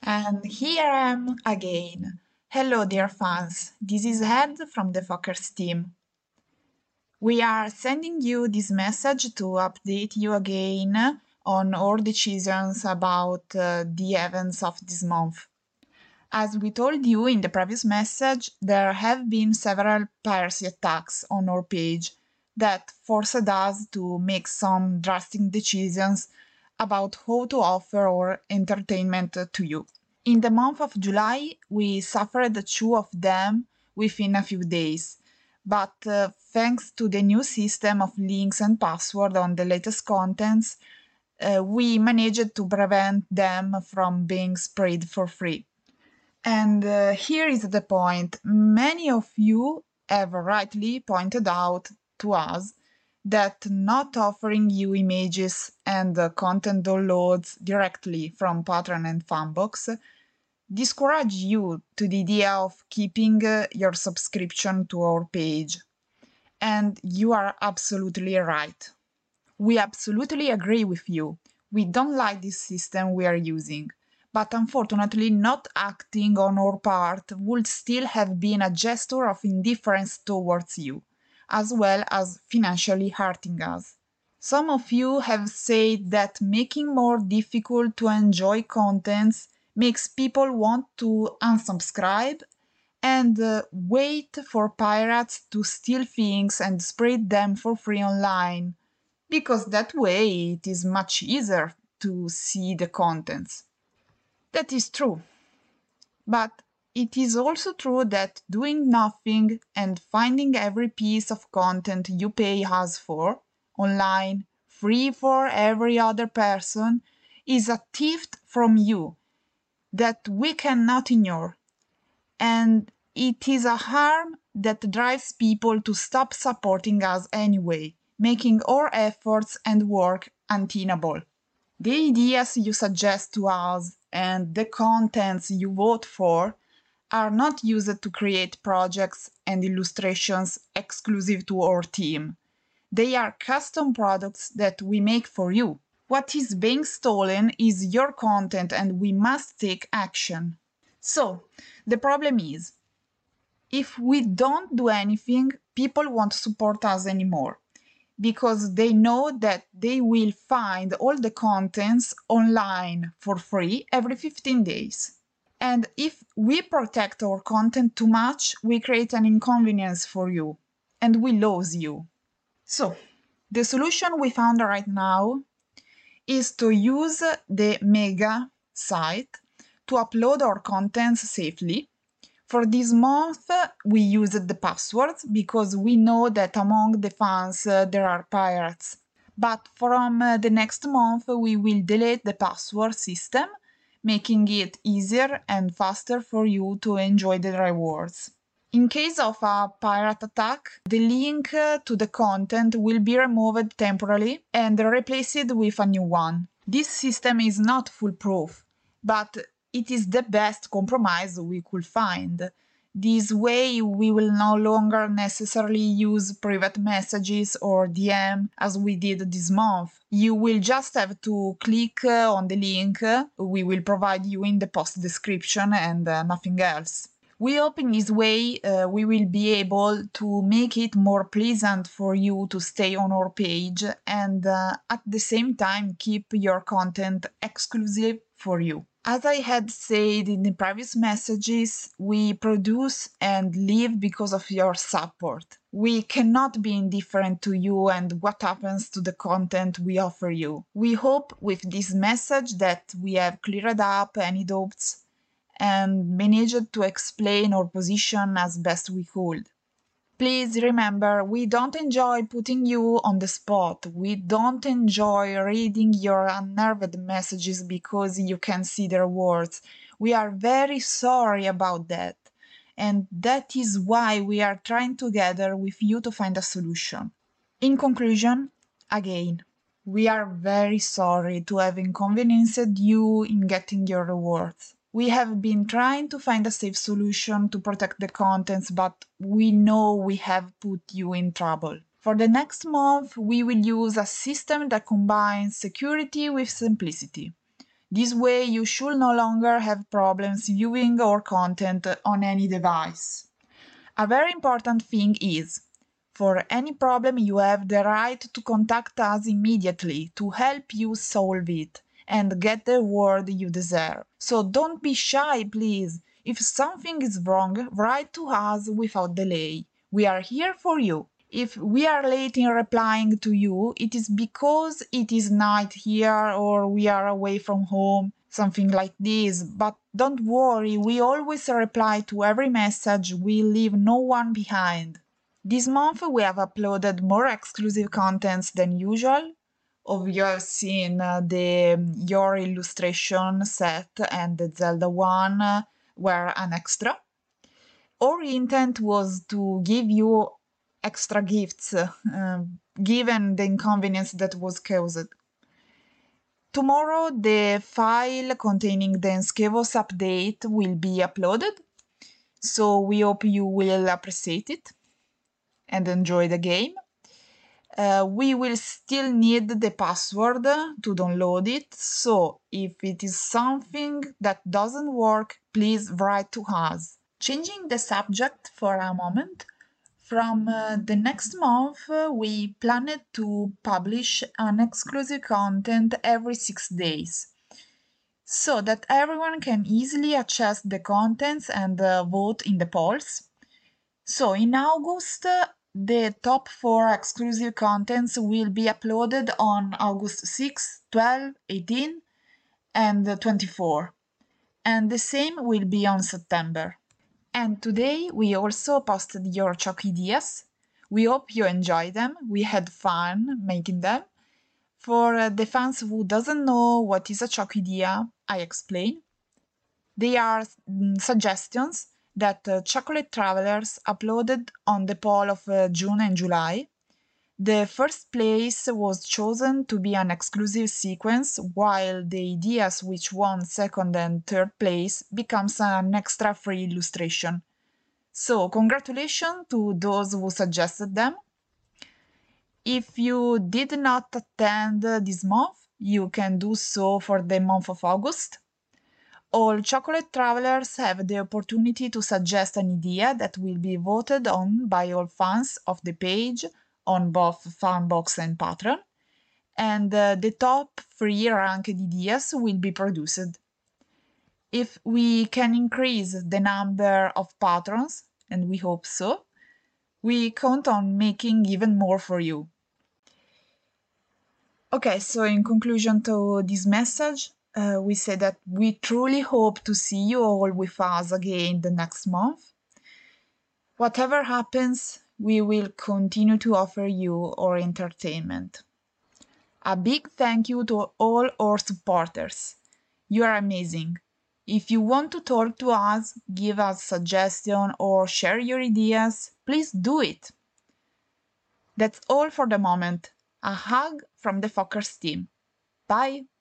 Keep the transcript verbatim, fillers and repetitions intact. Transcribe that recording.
And here I am again. Hello, dear fans. This is Ed from the Fockers team. We are sending you this message to update you again on our decisions about uh, the events of this month. As we told you in the previous message, there have been several piracy attacks on our page that forced us to make some drastic decisions about how to offer our entertainment to you. In the month of July, we suffered two of them within a few days, but uh, thanks to the new system of links and password on the latest contents, uh, we managed to prevent them from being spread for free. And uh, here is the point. Many of you have rightly pointed out to us that not offering you images and uh, content downloads directly from Patreon and Fanbox discourage you to the idea of keeping uh, your subscription to our page. And you are absolutely right. We absolutely agree with you. We don't like this system we are using. But unfortunately, not acting on our part would still have been a gesture of indifference towards you, as well as financially hurting us. Some of you have said that making more difficult to enjoy contents makes people want to unsubscribe and uh, wait for pirates to steal things and spread them for free online, because that way it is much easier to see the contents. That is true. But it is also true that doing nothing and finding every piece of content you pay us for, online, free for every other person, is a theft from you that we cannot ignore. And it is a harm that drives people to stop supporting us anyway, making our efforts and work untenable. The ideas you suggest to us and the contents you vote for are not used to create projects and illustrations exclusive to our team. They are custom products that we make for you. What is being stolen is your content and we must take action. So, the problem is, if we don't do anything, people won't support us anymore, because they know that they will find all the contents online for free every fifteen days. And if we protect our content too much, we create an inconvenience for you, and we lose you. So, the solution we found right now is to use the Mega site to upload our contents safely. For this month, we used the passwords because we know that among the fans uh, there are pirates. But from uh, the next month, we will delete the password system, making it easier and faster for you to enjoy the rewards. In case of a pirate attack, the link uh, to the content will be removed temporarily and replaced with a new one. This system is not foolproof, but it is the best compromise we could find. This way we will no longer necessarily use private messages or D M as we did this month. You will just have to click uh, on the link we will provide you in the post description and uh, nothing else. We hope in this way uh, we will be able to make it more pleasant for you to stay on our page and uh, at the same time keep your content exclusive for you. As I had said in the previous messages, we produce and live because of your support. We cannot be indifferent to you and what happens to the content we offer you. We hope with this message that we have cleared up any doubts and managed to explain our position as best we could. Please remember, we don't enjoy putting you on the spot. We don't enjoy reading your unnerved messages because you can see their words. We are very sorry about that. And that is why we are trying together with you to find a solution. In conclusion, again, we are very sorry to have inconvenienced you in getting your rewards. We have been trying to find a safe solution to protect the contents, but we know we have put you in trouble. For the next month, we will use a system that combines security with simplicity. This way you should no longer have problems viewing our content on any device. A very important thing is, for any problem you have the right to contact us immediately to help you solve it and get the reward you deserve. So don't be shy, please. If something is wrong, write to us without delay. We are here for you. If we are late in replying to you, it is because it is night here or we are away from home, something like this. But don't worry, we always reply to every message, we leave no one behind. This month we have uploaded more exclusive contents than usual. Of you have seen uh, the Your Illustration set and the Zelda one uh, were an extra. Our intent was to give you extra gifts, uh, given the inconvenience that was caused. Tomorrow, the file containing the Enskevos update will be uploaded, so we hope you will appreciate it and enjoy the game. Uh, we will still need the password to download it, so if it is something that doesn't work, please write to us. Changing the subject for a moment, from uh, the next month, uh, we planned to publish an exclusive content every six days, so that everyone can easily access the contents and uh, vote in the polls. So in August, uh, the top four exclusive contents will be uploaded on August sixth, twelve, eighteen, and twenty-four, and the same will be on September. And today we also posted your chalk ideas. We hope you enjoy them. We had fun making them. For uh, the fans who doesn't know what is a chalk idea, I explain. They are mm, suggestions that uh, Chocolate Travelers uploaded on the poll of uh, June and July. The first place was chosen to be an exclusive sequence, while the ideas which won second and third place becomes an extra free illustration. So, congratulations to those who suggested them. If you did not attend this month, you can do so for the month of August. All Chocolate Travelers have the opportunity to suggest an idea that will be voted on by all fans of the page on both Fanbox and Patreon, and uh, the top three ranked ideas will be produced. If we can increase the number of patrons, and we hope so, we count on making even more for you. Okay, so in conclusion to this message, uh, we say that we truly hope to see you all with us again the next month. Whatever happens, we will continue to offer you our entertainment. A big thank you to all our supporters. You are amazing. If you want to talk to us, give us suggestions, or share your ideas, please do it. That's all for the moment. A hug from the Fockers team. Bye!